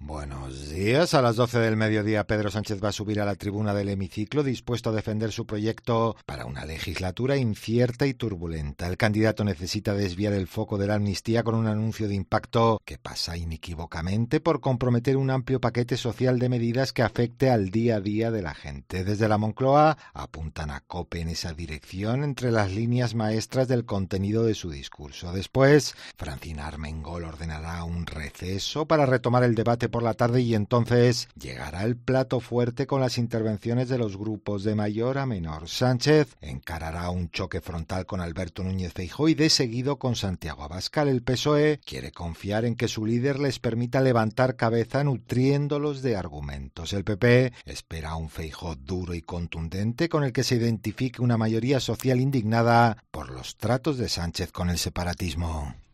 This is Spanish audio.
Buenos días. A las 12 del mediodía, Pedro Sánchez va a subir a la tribuna del hemiciclo dispuesto a defender su proyecto para una legislatura incierta y turbulenta. El candidato necesita desviar el foco de la amnistía con un anuncio de impacto que pasa inequívocamente por comprometer un amplio paquete social de medidas que afecte al día a día de la gente. Desde la Moncloa apuntan a COPE en esa dirección entre las líneas maestras del contenido de su discurso. Después, Francina Armengol ordenará un receso para retomar el debate por la tarde y entonces llegará el plato fuerte con las intervenciones de los grupos de mayor a menor. Sánchez encarará un choque frontal con Alberto Núñez Feijóo y de seguido con Santiago Abascal. El PSOE quiere confiar en que su líder les permita levantar cabeza nutriéndolos de argumentos. El PP espera un Feijóo duro y contundente con el que se identifique una mayoría social indignada por los tratos de Sánchez con el separatismo.